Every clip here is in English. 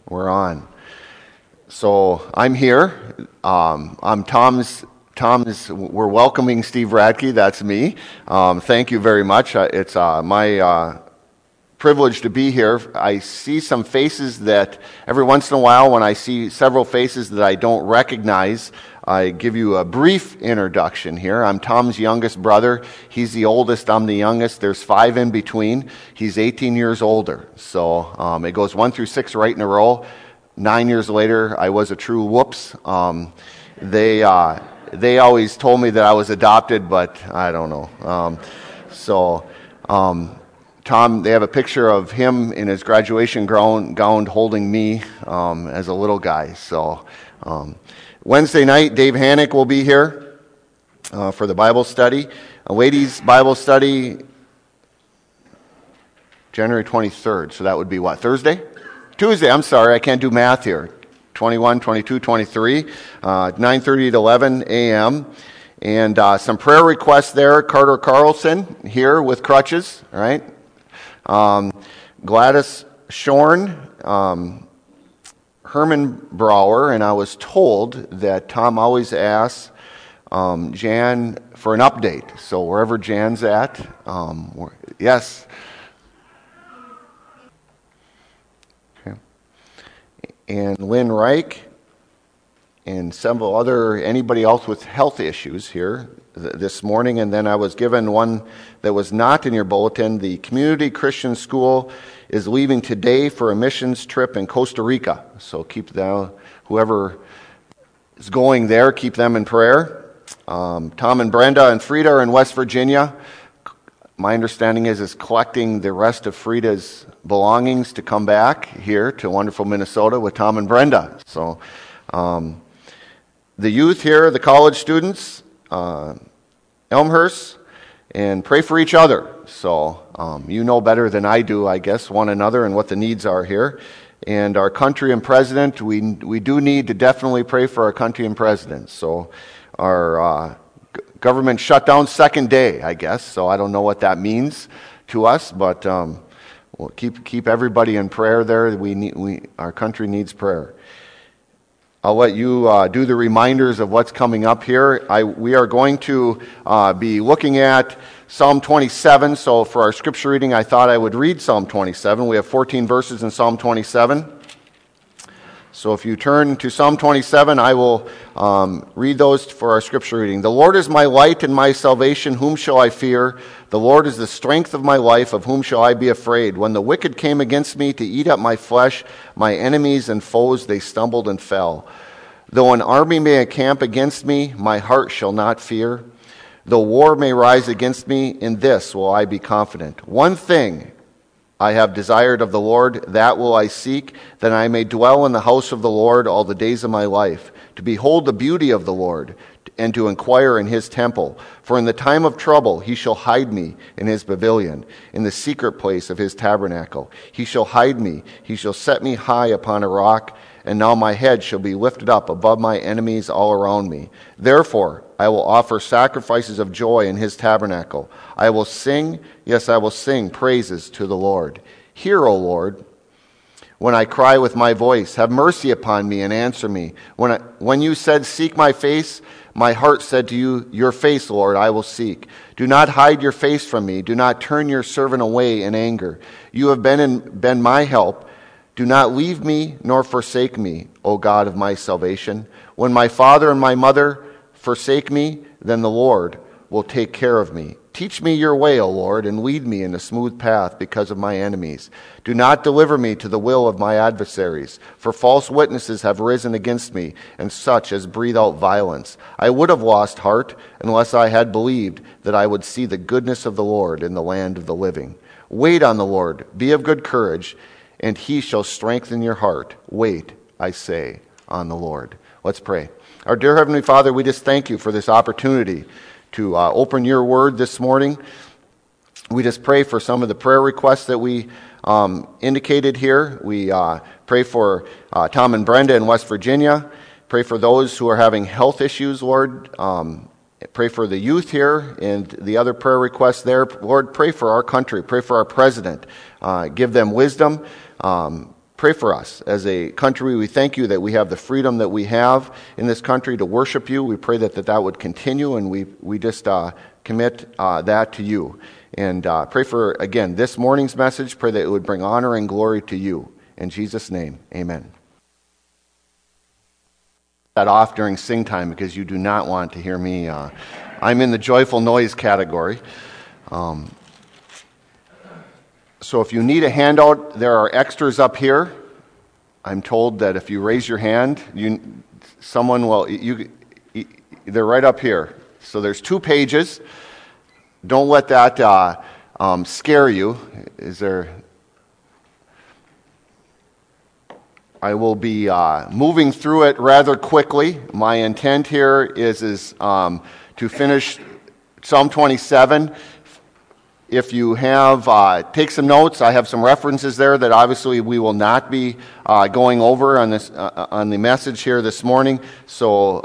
We're on. So I'm here. I'm Tom's. We're welcoming Steve Radke. That's me. Thank you very much. It's my privilege to be here. I see some faces that every once in a while, when I see several faces that I don't recognize, I give you a brief introduction here. I'm Tom's youngest brother. He's the oldest. I'm the youngest. There's 5 in between. He's 18 years older. So it goes 1 through 6 right in a row. 9 years later, I was a true whoops. They always told me that I was adopted, but I don't know. Tom, they have a picture of him in his graduation gown holding me as a little guy. So Wednesday night, Dave Hannock will be here for the Bible study. A ladies' Bible study, January 23rd. So that would be what, Thursday? Tuesday, I'm sorry, I can't do math here. 21, 22, 23, 9:30 to 11 a.m. And some prayer requests there. Carter Carlson here with crutches, all right? Gladys Shorn, Herman Brower, and I was told that Tom always asks Jan for an update. So wherever Jan's at, yes. Okay. And Lynn Reich and several other, anybody else with health issues here this morning. And then I was given one that was not in your bulletin. The Community Christian School is leaving today for a missions trip in Costa Rica. So keep them, whoever is going there, keep them in prayer. Tom and Brenda and Frida are in West Virginia. My understanding is collecting the rest of Frida's belongings to come back here to wonderful Minnesota with Tom and Brenda. So the youth here, the college students, Elmhurst, and pray for each other. So you know better than I do, I guess, one another and what the needs are here. And our country and president, we do need to definitely pray for our country and president. So our government shutdown second day, I guess. So I don't know what that means to us, but we'll keep everybody in prayer there. Our country needs prayer. I'll let you do the reminders of what's coming up here. We are going to be looking at Psalm 27. So for our scripture reading, I thought I would read Psalm 27. We have 14 verses in Psalm 27. So if you turn to Psalm 27, I will read those for our scripture reading. The Lord is my light and my salvation. Whom shall I fear? The Lord is the strength of my life. Of whom shall I be afraid? When the wicked came against me to eat up my flesh, my enemies and foes, they stumbled and fell. Though an army may encamp against me, my heart shall not fear. Though war may rise against me, in this will I be confident. One thing I have desired of the Lord, that will I seek, that I may dwell in the house of the Lord all the days of my life, to behold the beauty of the Lord, and to inquire in his temple. For in the time of trouble he shall hide me in his pavilion, in the secret place of his tabernacle. He shall hide me, he shall set me high upon a rock, and now my head shall be lifted up above my enemies all around me. Therefore I will offer sacrifices of joy in his tabernacle. I will sing, yes, I will sing praises to the Lord. Hear, O Lord, when I cry with my voice. Have mercy upon me and answer me. When you said, seek my face, my heart said to you, your face, Lord, I will seek. Do not hide your face from me. Do not turn your servant away in anger. You have been my help. Do not leave me nor forsake me, O God of my salvation. When my father and my mother forsake me, then the Lord will take care of me. Teach me your way, O Lord, and lead me in a smooth path because of my enemies. Do not deliver me to the will of my adversaries, for false witnesses have risen against me, and such as breathe out violence. I would have lost heart unless I had believed that I would see the goodness of the Lord in the land of the living. Wait on the Lord, be of good courage, and he shall strengthen your heart. Wait, I say, on the Lord. Let's pray. Our dear Heavenly Father, we just thank you for this opportunity to open your word this morning. We just pray for some of the prayer requests that we indicated here. We pray for Tom and Brenda in West Virginia. Pray for those who are having health issues, Lord. Pray for the youth here and the other prayer requests there. Lord, pray for our country. Pray for our president. Give them wisdom. Pray pray for us. As a country, we thank you that we have the freedom that we have in this country to worship you. We pray that would continue, and we just commit that to you. And pray for, again, this morning's message. Pray that it would bring honor and glory to you. In Jesus' name, amen. That off during sing time because you do not want to hear me. I'm in the joyful noise category. So if you need a handout, there are extras up here. I'm told that if you raise your hand, someone will. They're right up here. So there's 2 pages. Don't let that scare you. I will be moving through it rather quickly. My intent here is to finish Psalm 27. If you have, take some notes. I have some references there that obviously we will not be going over on this on the message here this morning. So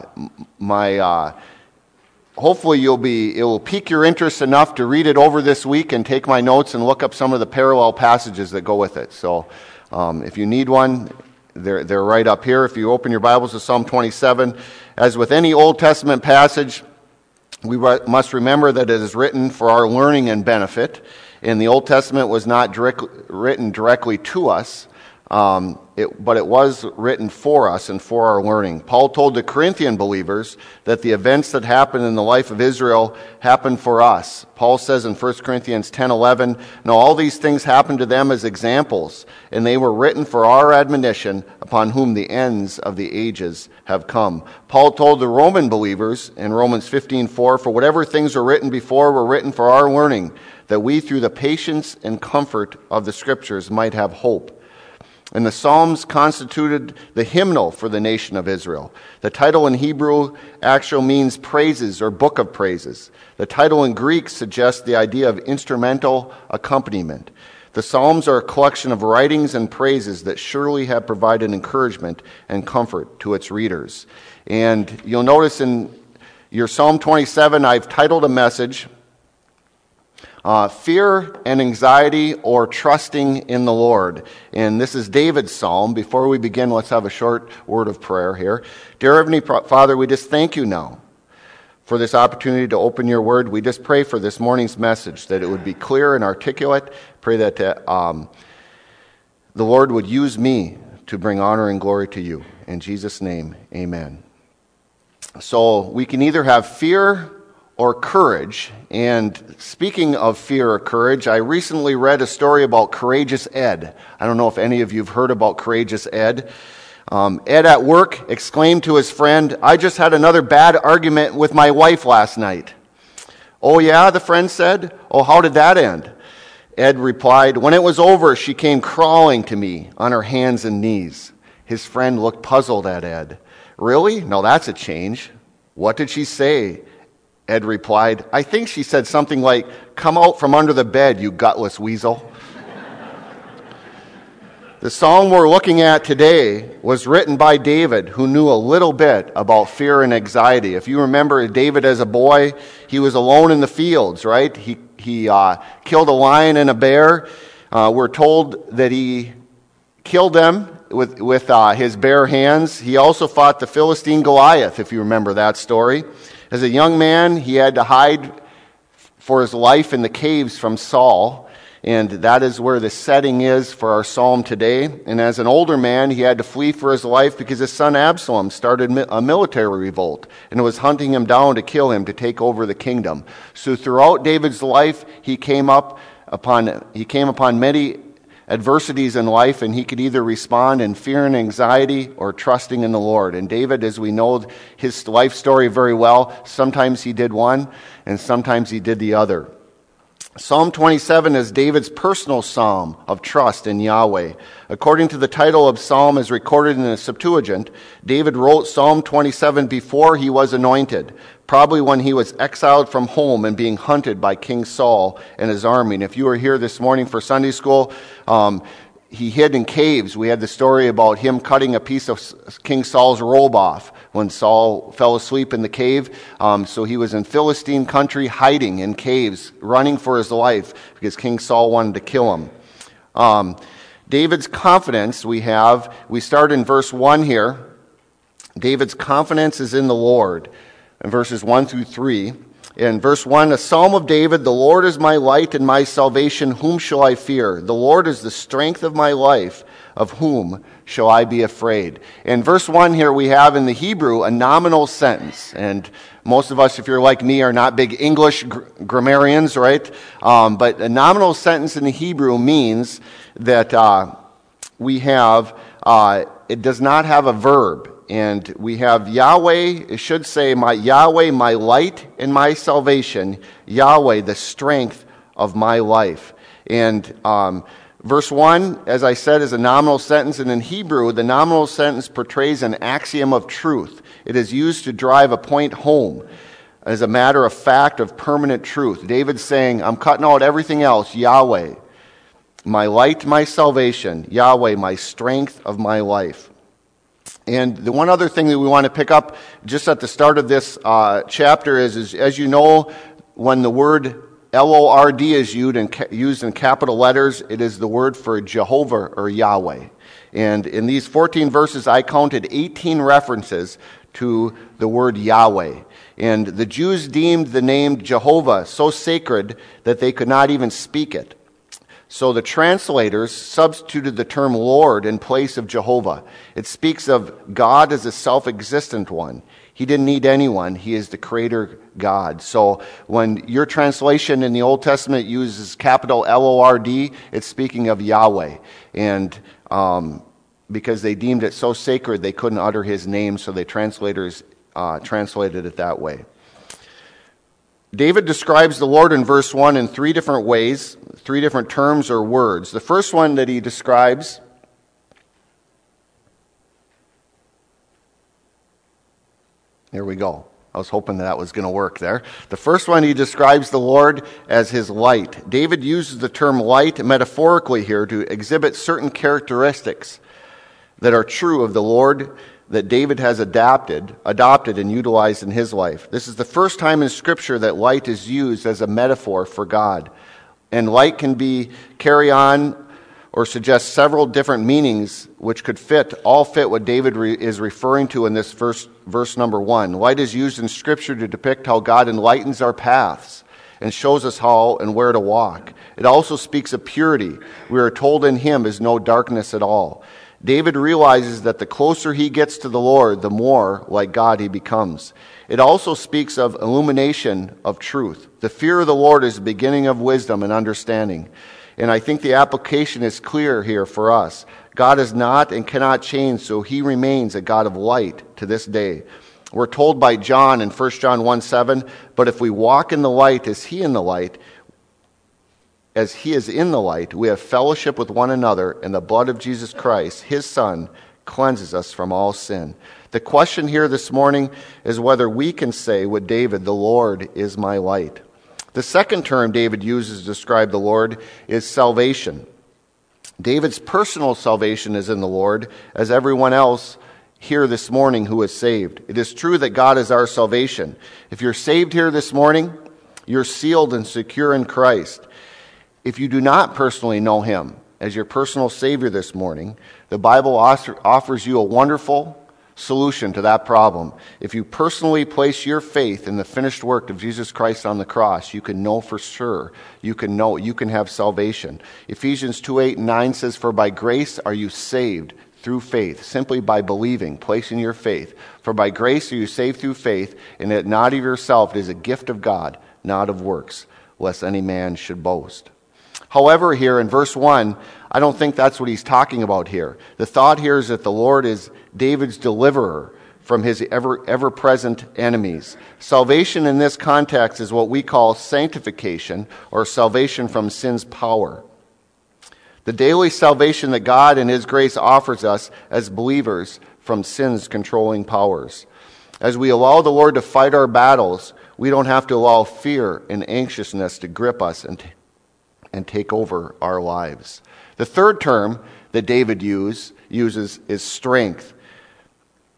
hopefully it will pique your interest enough to read it over this week and take my notes and look up some of the parallel passages that go with it. So if you need one, they're right up here. If you open your Bibles to Psalm 27, as with any Old Testament passage, we must remember that it is written for our learning and benefit, and the Old Testament was not written directly to us, but it was written for us and for our learning. Paul told the Corinthian believers that the events that happened in the life of Israel happened for us. Paul says in 1 Corinthians 10:11, "Now all these things happened to them as examples, and they were written for our admonition, upon whom the ends of the ages have come." Paul told the Roman believers in Romans 15:4, "For whatever things were written before were written for our learning, that we through the patience and comfort of the Scriptures might have hope." And the Psalms constituted the hymnal for the nation of Israel. The title in Hebrew actually means praises or book of praises. The title in Greek suggests the idea of instrumental accompaniment. The Psalms are a collection of writings and praises that surely have provided encouragement and comfort to its readers. And you'll notice in your Psalm 27, I've titled a message, Fear and Anxiety or Trusting in the Lord. And this is David's psalm. Before we begin, let's have a short word of prayer here. Dear Heavenly Father, we just thank you now for this opportunity to open your word. We just pray for this morning's message, that it would be clear and articulate. Pray that the Lord would use me to bring honor and glory to you. In Jesus' name, amen. So we can either have fear or courage. And speaking of fear or courage, I recently read a story about Courageous Ed. I don't know if any of you have heard about Courageous Ed. Ed at work exclaimed to his friend, "I just had another bad argument with my wife last night." "Oh yeah," the friend said. "Oh, how did that end?" Ed replied, "When it was over, she came crawling to me on her hands and knees." His friend looked puzzled at Ed. "Really? No, that's a change. What did she say?" Ed replied, "I think she said something like, 'Come out from under the bed, you gutless weasel.'" The psalm we're looking at today was written by David, who knew a little bit about fear and anxiety. If you remember David as a boy, he was alone in the fields, right? He killed a lion and a bear. We're told that he killed them with his bare hands. He also fought the Philistine Goliath, if you remember that story. As a young man, he had to hide for his life in the caves from Saul, and that is where the setting is for our psalm today. And as an older man, he had to flee for his life because his son Absalom started a military revolt and was hunting him down to kill him, to take over the kingdom. So throughout David's life, he came upon many adversities in life, and he could either respond in fear and anxiety or trusting in the Lord. And David, as we know his life story very well, sometimes he did one and sometimes he did the other. Psalm 27 is David's personal psalm of trust in Yahweh. According to the title of psalm as recorded in the Septuagint, David wrote Psalm 27 before he was anointed, probably when he was exiled from home and being hunted by King Saul and his army. And if you were here this morning for Sunday school, he hid in caves. We had the story about him cutting a piece of King Saul's robe off when Saul fell asleep in the cave. So he was in Philistine country, hiding in caves, running for his life because King Saul wanted to kill him. David's confidence we start in verse 1 here. David's confidence is in the Lord, in verses 1 through 3. In verse 1, a psalm of David, the Lord is my light and my salvation, whom shall I fear? The Lord is the strength of my life, of whom shall I be afraid? In verse 1 here we have in the Hebrew a nominal sentence, and most of us, if you're like me, are not big English grammarians, right? But a nominal sentence in the Hebrew means that it does not have a verb. And we have Yahweh, it should say, Yahweh, my light and my salvation, Yahweh, the strength of my life. And verse 1, as I said, is a nominal sentence, and in Hebrew, the nominal sentence portrays an axiom of truth. It is used to drive a point home as a matter of fact of permanent truth. David's saying, I'm cutting out everything else, Yahweh, my light, my salvation, Yahweh, my strength of my life. And the one other thing that we want to pick up just at the start of this chapter is, as you know, when the word L-O-R-D is used in capital letters, it is the word for Jehovah or Yahweh. And in these 14 verses, I counted 18 references to the word Yahweh. And the Jews deemed the name Jehovah so sacred that they could not even speak it. So the translators substituted the term Lord in place of Jehovah. It speaks of God as a self-existent one. He didn't need anyone. He is the creator God. So when your translation in the Old Testament uses capital L-O-R-D, it's speaking of Yahweh. And because they deemed it so sacred, they couldn't utter his name, so the translators translated it that way. David describes the Lord in verse 1 in three different ways, three different terms or words. The first one that he describes Here we go. I was hoping that was going to work there. The first one, he describes the Lord as his light. David uses the term light metaphorically here to exhibit certain characteristics that are true of the Lord that David has adopted and utilized in his life. This is the first time in Scripture that light is used as a metaphor for God. And light can carry on or suggest several different meanings which could all fit what David is referring to in this verse number 1. Light is used in Scripture to depict how God enlightens our paths and shows us how and where to walk. It also speaks of purity. We are told in him is no darkness at all. David realizes that the closer he gets to the Lord, the more like God he becomes. It also speaks of illumination of truth. The fear of the Lord is the beginning of wisdom and understanding. And I think the application is clear here for us. God is not and cannot change, so he remains a God of light to this day. We're told by John in 1 John 1:7, but if we walk in the light as he is in the light, we have fellowship with one another, and the blood of Jesus Christ, his Son, cleanses us from all sin. The question here this morning is whether we can say with David, the Lord is my light. The second term David uses to describe the Lord is salvation. David's personal salvation is in the Lord, as everyone else here this morning who is saved. It is true that God is our salvation. If you're saved here this morning, you're sealed and secure in Christ. If you do not personally know him as your personal Savior this morning, the Bible offers you a wonderful solution to that problem. If you personally place your faith in the finished work of Jesus Christ on the cross, you can know for sure. You can have salvation. Ephesians 2:8-9 says, "For by grace are you saved through faith," simply by believing, placing your faith. "For by grace are you saved through faith, and that not of yourself, it is a gift of God, not of works, lest any man should boast." However, here in verse 1, I don't think that's what he's talking about here. The thought here is that the Lord is David's deliverer from his ever-present enemies. Salvation in this context is what we call sanctification, or salvation from sin's power. The daily salvation that God in his grace offers us as believers from sin's controlling powers. As we allow the Lord to fight our battles, we don't have to allow fear and anxiousness to grip us and take over our lives. The third term that David uses is strength.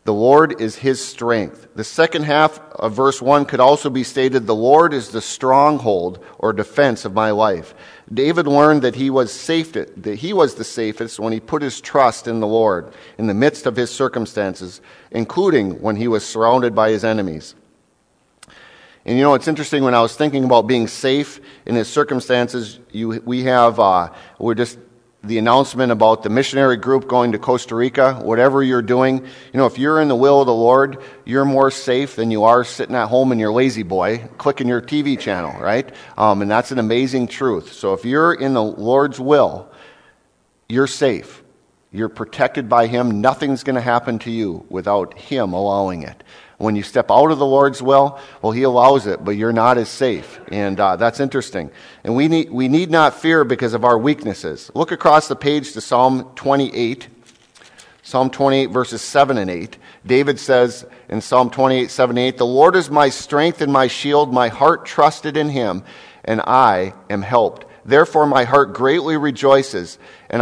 The Lord is his strength. The second half of verse 1 could also be stated, the Lord is the stronghold or defense of my life. David learned that he was the safest when he put his trust in the Lord in the midst of his circumstances, including when he was surrounded by his enemies. And it's interesting, when I was thinking about being safe in his circumstances, we're just the announcement about the missionary group going to Costa Rica. Whatever you're doing, if you're in the will of the Lord, you're more safe than you are sitting at home in your lazy boy, clicking your TV channel, right? And that's an amazing truth. So if you're in the Lord's will, you're safe. You're protected by him. Nothing's going to happen to you without him allowing it. When you step out of the Lord's will, well, he allows it, but you're not as safe. And that's interesting. And we need not fear because of our weaknesses. Look across the page to Psalm 28. Psalm 28, verses 7 and 8. David says in Psalm 28, 7 and 8, the Lord is my strength and my shield. My heart trusted in him, and I am helped. Therefore my heart greatly rejoices,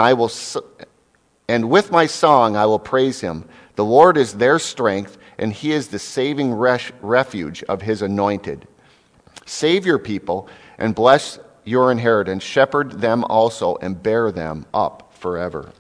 and with my song I will praise him. The Lord is their strength, and he is the saving refuge of his anointed. Save your people and bless your inheritance. Shepherd them also and bear them up forever.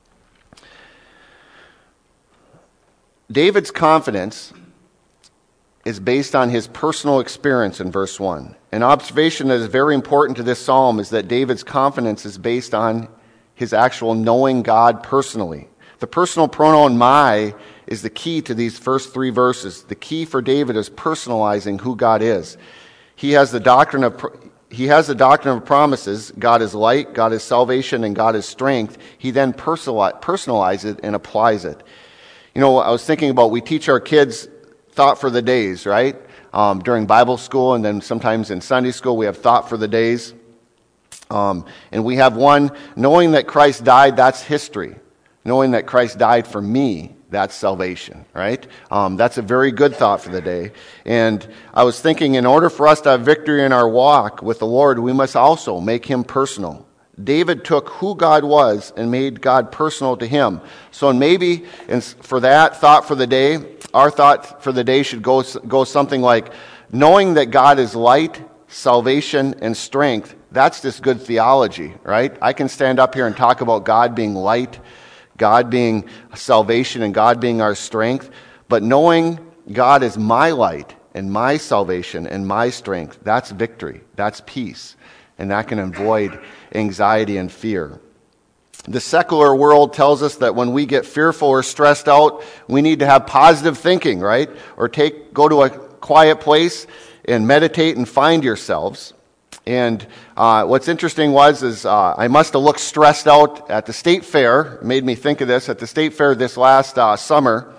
David's confidence is based on his personal experience in verse 1. An observation that is very important to this psalm is that David's confidence is based on his actual knowing God personally. The personal pronoun my is the key to these first three verses. The key for David is personalizing who God is. He has the doctrine of promises. God is light, God is salvation, and God is strength. He then personalizes it and applies it. I was thinking about, we teach our kids thought for the days, right? During Bible school, and then sometimes in Sunday school we have thought for the days. And we have one, knowing that Christ died, that's history. Knowing that Christ died for me, that's salvation, right? That's a very good thought for the day. And I was thinking, in order for us to have victory in our walk with the Lord, we must also make him personal. David took who God was and made God personal to him. So maybe for that thought for the day, our thought for the day should go something like, knowing that God is light, salvation, and strength, that's just good theology, right? I can stand up here and talk about God being light, God being salvation, and God being our strength. But knowing God is my light and my salvation and my strength, that's victory. That's peace. And that can avoid anxiety and fear. The secular world tells us that when we get fearful or stressed out, we need to have positive thinking, right? Or go to a quiet place and meditate and find yourselves. And what's interesting is I must have looked stressed out at the state fair. It made me think of this. At the state fair this last summer,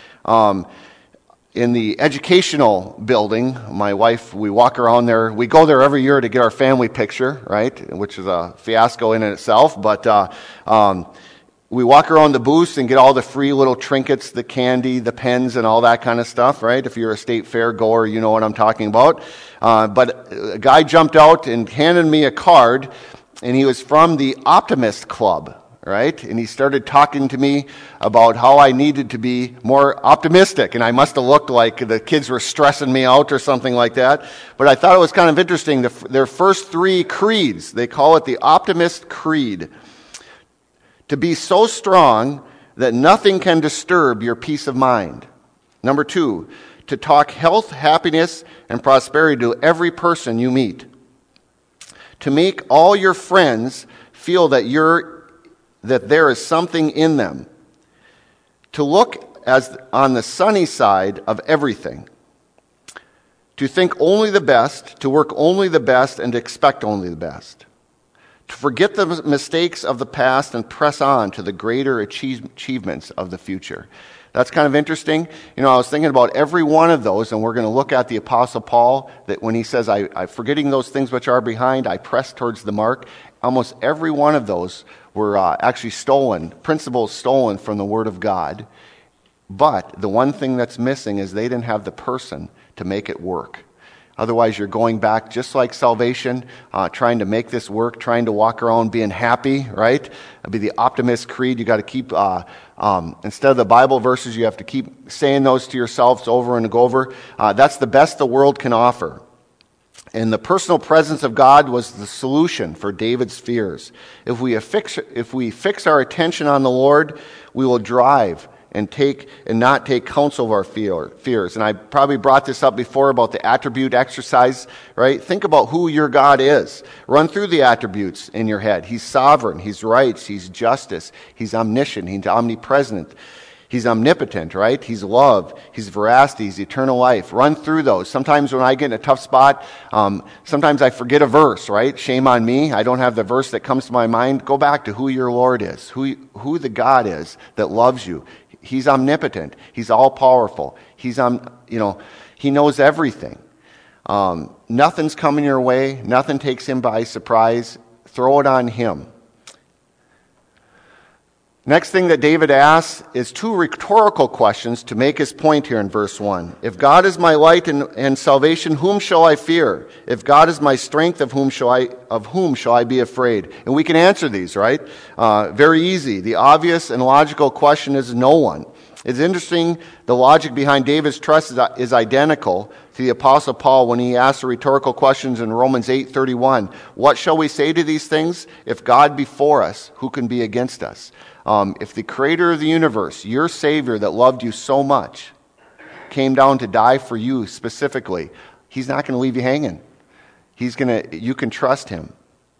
in the educational building, my wife, we walk around there. We go there every year to get our family picture, right? Which is a fiasco in itself. But we walk around the booths and get all the free little trinkets, the candy, the pens, and all that kind of stuff, right? If you're a state fair goer, you know what I'm talking about. But a guy jumped out and handed me a card, and he was from the Optimist Club, right? And he started talking to me about how I needed to be more optimistic, and I must have looked like the kids were stressing me out or something like that. But I thought it was kind of interesting. Their first three creeds, they call it the Optimist Creed. To be so strong that nothing can disturb your peace of mind. Number 2, to talk health, happiness, and prosperity to every person you meet. To make all your friends feel that there is something in them. To look on the sunny side of everything. To think only the best, to work only the best, and to expect only the best. To forget the mistakes of the past and press on to the greater achievements of the future. That's kind of interesting. I was thinking about every one of those, and we're going to look at the Apostle Paul, that when he says, I forgetting those things which are behind, I press towards the mark. Almost every one of those were actually principles stolen from the Word of God. But the one thing that's missing is they didn't have the person to make it work. Otherwise, you're going back just like salvation, trying to make this work, trying to walk around being happy, right? It'll be the optimist creed. You got to keep, instead of the Bible verses, you have to keep saying those to yourselves over and over. That's the best the world can offer. And the personal presence of God was the solution for David's fears. If we fix our attention on the Lord, we will drive and not take counsel of our fears. And I probably brought this up before about the attribute exercise, right? Think about who your God is. Run through the attributes in your head. He's sovereign, He's rights, He's justice, He's omniscient, He's omnipresent, He's omnipotent, right? He's love, He's veracity, He's eternal life. Run through those. Sometimes when I get in a tough spot, sometimes I forget a verse, right? Shame on me. I don't have the verse that comes to my mind. Go back to who your Lord is, who the God is that loves you. He's omnipotent. He's all-powerful. He knows everything. Nothing's coming your way. Nothing takes Him by surprise. Throw it on Him. Next thing that David asks is two rhetorical questions to make his point here in verse 1. If God is my light and salvation, whom shall I fear? If God is my strength, of whom shall I be afraid? And we can answer these, right? Very easy. The obvious and logical question is no one. It's interesting, the logic behind David's trust is identical to the Apostle Paul when he asked the rhetorical questions in Romans 8:31. What shall we say to these things? If God be for us, who can be against us? If the creator of the universe, your Savior that loved you so much, came down to die for you specifically, He's not going to leave you hanging. You can trust Him.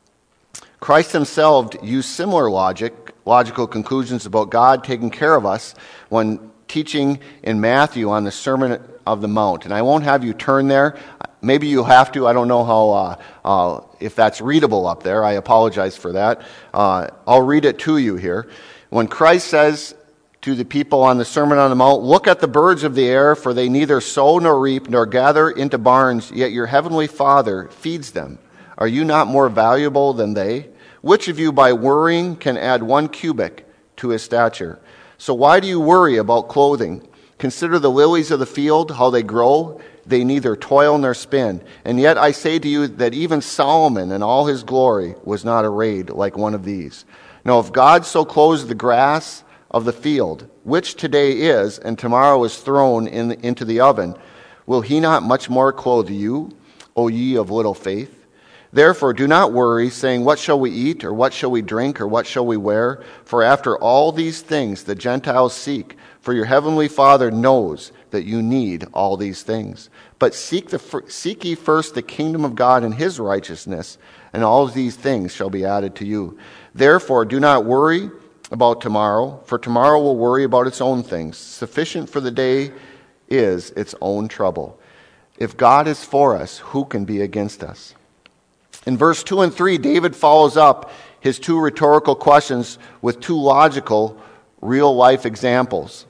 Christ Himself used similar logical conclusions about God taking care of us when teaching in Matthew on the Sermon of the Mount. And I won't have you turn there. Maybe you'll have to. I don't know how if that's readable up there. I apologize for that. I'll read it to you here. When Christ says to the people on the Sermon on the Mount, look at the birds of the air, for they neither sow nor reap nor gather into barns, yet your heavenly Father feeds them. Are you not more valuable than they? Which of you by worrying can add 1 cubit to his stature? So why do you worry about clothing? Consider the lilies of the field, how they grow. They neither toil nor spin. And yet I say to you that even Solomon in all his glory was not arrayed like one of these. Now if God so clothes the grass of the field, which today is and tomorrow is thrown into the oven, will He not much more clothe you, O ye of little faith? Therefore do not worry, saying, what shall we eat, or what shall we drink, or what shall we wear? For after all these things the Gentiles seek, for your heavenly Father knows that you need all these things. But seek ye first the kingdom of God and His righteousness, and all these things shall be added to you. Therefore do not worry about tomorrow, for tomorrow will worry about its own things. Sufficient for the day is its own trouble. If God is for us, who can be against us? In verse 2 and 3, David follows up his two rhetorical questions with two logical, real-life examples.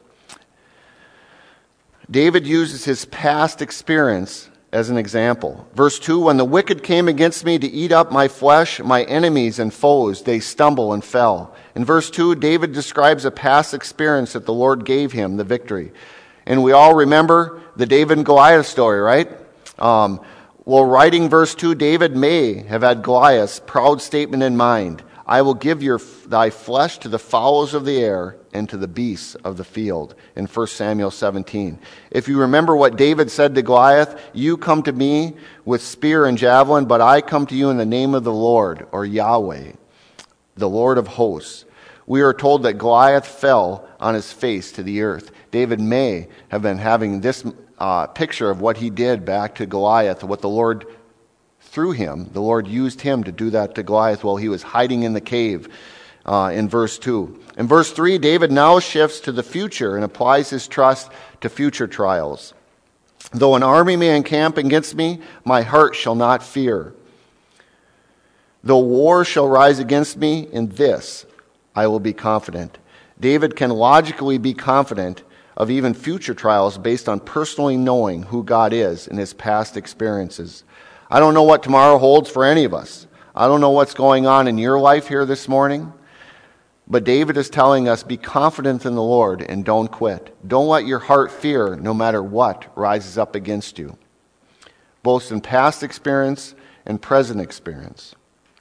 David uses his past experience as an example. Verse 2, when the wicked came against me to eat up my flesh, my enemies and foes, they stumble and fell. In verse 2, David describes a past experience that the Lord gave him the victory. And we all remember the David and Goliath story, right? Well, writing verse 2, David may have had Goliath's proud statement in mind. I will give thy flesh to the fowls of the air and to the beasts of the field, in 1 Samuel 17. If you remember what David said to Goliath, you come to me with spear and javelin, but I come to you in the name of the Lord, or Yahweh, the Lord of hosts. We are told that Goliath fell on his face to the earth. David may have been having this picture of what he did back to Goliath, what the Lord, through him, the Lord used him to do that to Goliath while he was hiding in the cave in verse 2. In verse 3, David now shifts to the future and applies his trust to future trials. Though an army may encamp against me, my heart shall not fear. Though war shall rise against me, in this I will be confident. David can logically be confident of even future trials based on personally knowing who God is in his past experiences. I don't know what tomorrow holds for any of us. I don't know what's going on in your life here this morning. But David is telling us, be confident in the Lord and don't quit. Don't let your heart fear no matter what rises up against you. both in past experience and present experience.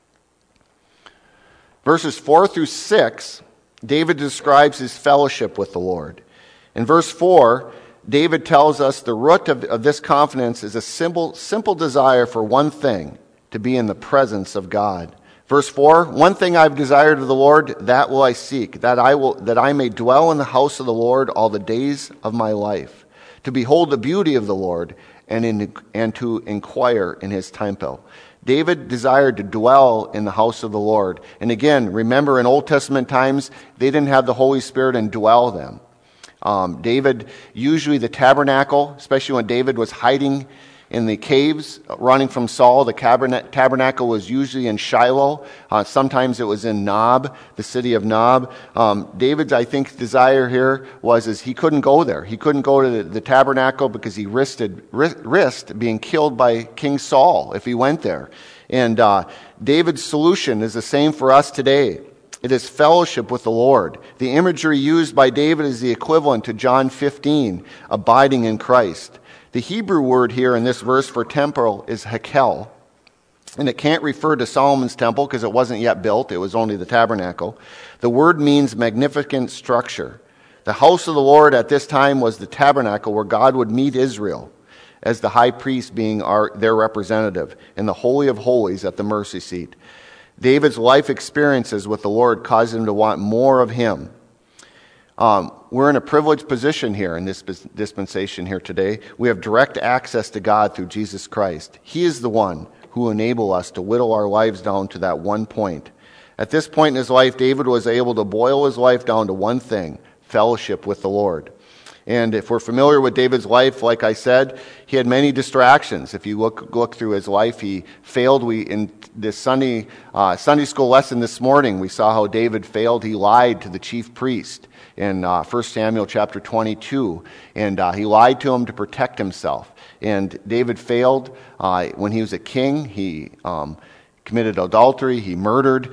Verses 4 through 6, David describes his fellowship with the Lord. In verse 4, David tells us the root of this confidence is a simple desire for one thing, to be in the presence of God. Verse 4, one thing I've desired of the Lord, that will I seek, that I may dwell in the house of the Lord all the days of my life, to behold the beauty of the Lord and to inquire in his temple. David desired to dwell in the house of the Lord. And again, remember in Old Testament times, they didn't have the Holy Spirit indwell them. David, usually the tabernacle, especially when David was hiding in the caves, running from Saul, the tabernacle was usually in Shiloh. Sometimes it was in Nob, the city of Nob. David's, I think, desire here was he couldn't go there. He couldn't go to the tabernacle because he risked being killed by King Saul if he went there. And David's solution is the same for us today. It is fellowship with the Lord. The imagery used by David is the equivalent to John 15, abiding in Christ. The Hebrew word here in this verse for temple is hekel, and it can't refer to Solomon's temple because it wasn't yet built. It was only the tabernacle. The word means magnificent structure. The house of the Lord at this time was the tabernacle where God would meet Israel, as the high priest being their representative, in the Holy of Holies at the mercy seat. David's life experiences with the Lord caused him to want more of him. We're in a privileged position here in this dispensation here today. We have direct access to God through Jesus Christ. He is the one who will enable us to whittle our lives down to that one point. At this point in his life, David was able to boil his life down to one thing, fellowship with the Lord. And if we're familiar with David's life, like I said, he had many distractions. If you look through his life, he failed. In this Sunday school lesson this morning, we saw how David failed. He lied to the chief priest in 1 Samuel chapter 22, and he lied to him to protect himself. And David failed when he was a king. He committed adultery. He murdered.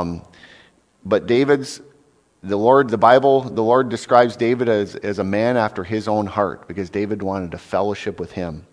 But the Lord describes David as a man after his own heart, because David wanted to fellowship with him.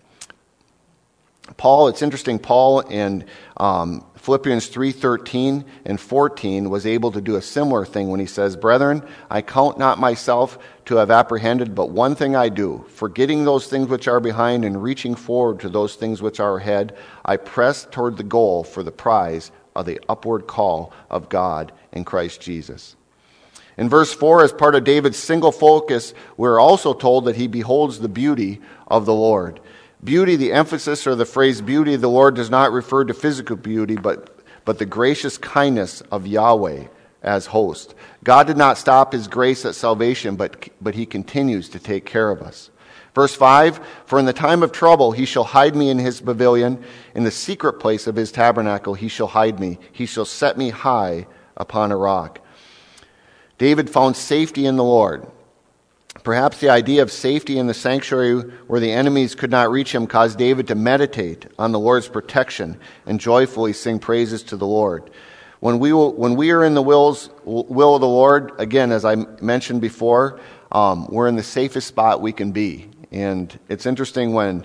It's interesting, Paul in Philippians 3:13 and 14 was able to do a similar thing when he says, "Brethren, I count not myself to have apprehended, but one thing I do, forgetting those things which are behind and reaching forward to those things which are ahead, I press toward the goal for the prize of the upward call of God in Christ Jesus." In verse 4, as part of David's single focus, we're also told that he beholds the beauty of the Lord. Beauty, the emphasis or the phrase beauty of the Lord does not refer to physical beauty, but the gracious kindness of Yahweh as host. God did not stop his grace at salvation, but he continues to take care of us. Verse 5, "For in the time of trouble he shall hide me in his pavilion. In the secret place of his tabernacle he shall hide me. He shall set me high upon a rock." David found safety in the Lord. Perhaps the idea of safety in the sanctuary where the enemies could not reach him caused David to meditate on the Lord's protection and joyfully sing praises to the Lord. When we are in the will of the Lord, again, as I mentioned before, we're in the safest spot we can be. And it's interesting when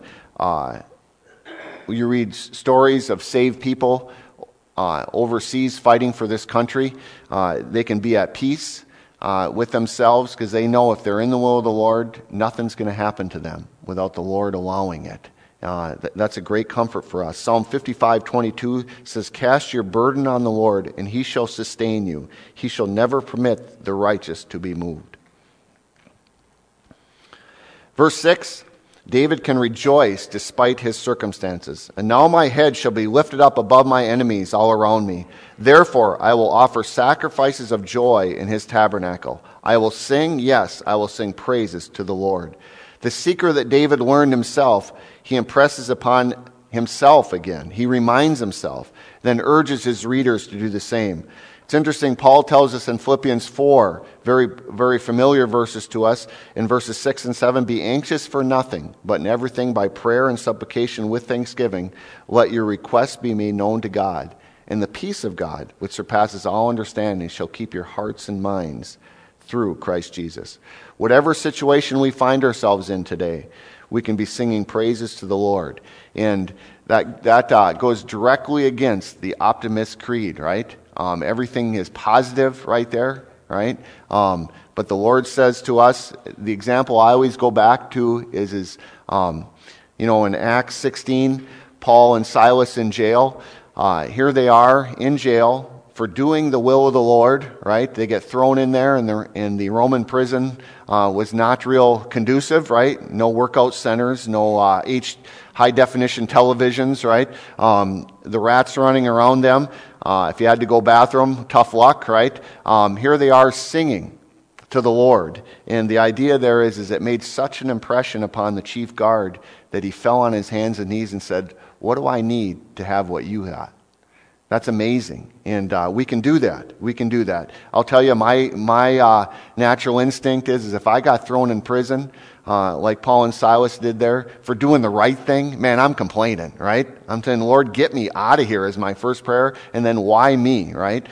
you read stories of saved people overseas fighting for this country, they can be at peace with themselves because they know if they're in the will of the Lord, nothing's going to happen to them without the Lord allowing it. That's a great comfort for us. Psalm 55:22 says, "Cast your burden on the Lord, and he shall sustain you. He shall never permit the righteous to be moved." Verse 6, David can rejoice despite his circumstances. "And now my head shall be lifted up above my enemies all around me. Therefore I will offer sacrifices of joy in his tabernacle. I will sing, yes, I will sing praises to the Lord." The secret that David learned himself, he impresses upon himself again. He reminds himself, then urges his readers to do the same. It's interesting, Paul tells us in Philippians 4, very, very familiar verses to us, in verses 6 and 7, "Be anxious for nothing, but in everything by prayer and supplication with thanksgiving, let your requests be made known to God. And the peace of God, which surpasses all understanding, shall keep your hearts and minds through Christ Jesus." Whatever situation we find ourselves in today, we can be singing praises to the Lord. And that goes directly against the optimist creed, right? Everything is positive right there, right? But the Lord says to us, the example I always go back to is in Acts 16, Paul and Silas in jail. Here they are in jail for doing the will of the Lord, right? They get thrown in there, and the Roman prison was not real conducive, right? No workout centers, no high-definition televisions, right? The rats running around them. If you had to go bathroom, tough luck, right? Here they are singing to the Lord. And the idea there is it made such an impression upon the chief guard that he fell on his hands and knees and said, "What do I need to have what you have?" That's amazing. And we can do that. We can do that. I'll tell you, my natural instinct is if I got thrown in prison, like Paul and Silas did there, for doing the right thing, man, I'm complaining, right? I'm saying, Lord, get me out of here is my first prayer, and then why me, right?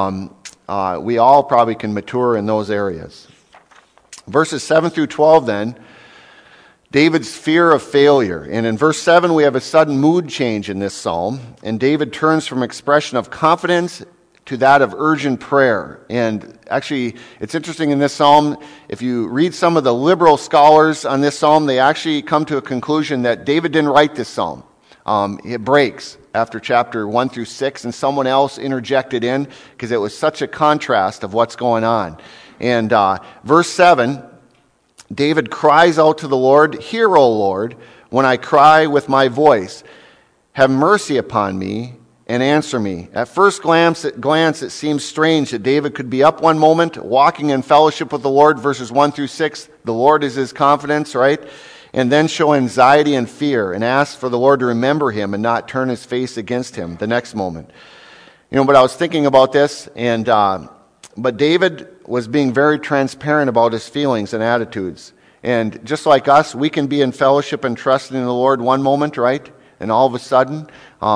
We all probably can mature in those areas. Verses 7 through 12 then, David's fear of failure. And in verse 7, we have a sudden mood change in this psalm. And David turns from expression of confidence to that of urgent prayer. And actually, it's interesting in this psalm, if you read some of the liberal scholars on this psalm, they actually come to a conclusion that David didn't write this psalm. It breaks after chapter 1 through 6, and someone else interjected in because it was such a contrast of what's going on. And verse 7, David cries out to the Lord, "Hear, O Lord, when I cry with my voice. Have mercy upon me and answer me." At first glance, it seems strange that David could be up one moment, walking in fellowship with the Lord, verses 1 through 6. The Lord is his confidence, right? And then show anxiety and fear and ask for the Lord to remember him and not turn his face against him the next moment. But I was thinking about this, but David was being very transparent about his feelings and attitudes. And just like us, we can be in fellowship and trusting in the Lord one moment, right? And all of a sudden,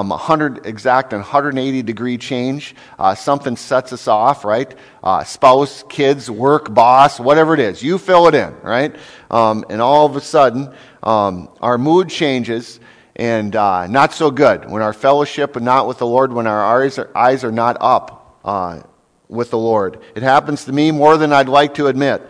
180-degree change. Something sets us off, right? Spouse, kids, work, boss, whatever it is. You fill it in, right? And all of a sudden, our mood changes, and not so good. When our fellowship is not with the Lord, when our eyes are not up with the Lord. It happens to me more than I'd like to admit.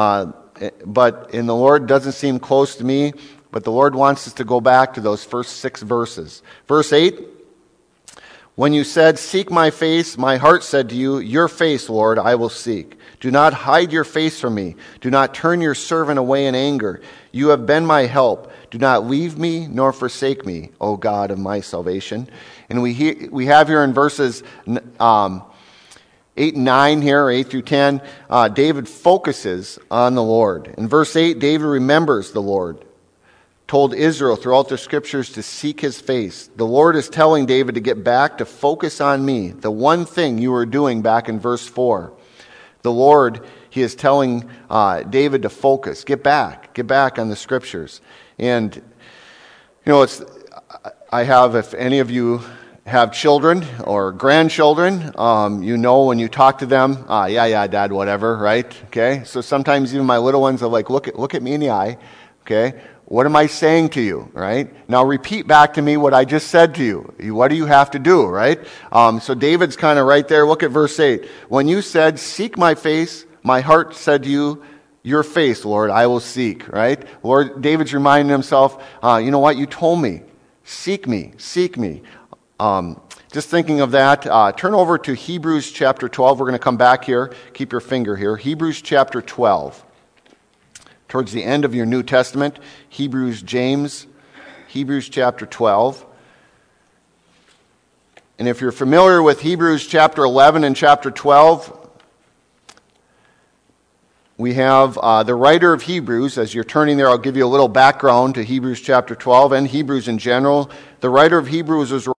But in the Lord doesn't seem close to me. But the Lord wants us to go back to those first 6 verses. Verse 8, when you said, "Seek my face," my heart said to you, "Your face, Lord, I will seek. Do not hide your face from me. Do not turn your servant away in anger. You have been my help. Do not leave me nor forsake me, O God of my salvation." And we have here in verses 8 and 9 here, 8 through 10, David focuses on the Lord. In verse 8, David remembers the Lord. Told Israel throughout the scriptures to seek his face. The Lord is telling David to get back to focus on me, the one thing you were doing back in verse 4. The Lord, he is telling David to focus. Get back on the scriptures. And, if any of you have children or grandchildren, when you talk to them, yeah, Dad, whatever, right? Okay, so sometimes even my little ones are like, look at me in the eye, okay? What am I saying to you, right? Now repeat back to me what I just said to you. What do you have to do, right? So David's kind of right there. Look at verse 8. When you said, "Seek my face," my heart said to you, "Your face, Lord, I will seek," right? Lord, David's reminding himself, you know what? You told me. Seek me. Just thinking of that, turn over to Hebrews chapter 12. We're going to come back here. Keep your finger here. Hebrews chapter 12. Towards the end of your New Testament, Hebrews chapter 12. And if you're familiar with Hebrews chapter 11 and chapter 12, we have the writer of Hebrews. As you're turning there, I'll give you a little background to Hebrews chapter 12 and Hebrews in general. The writer of Hebrews was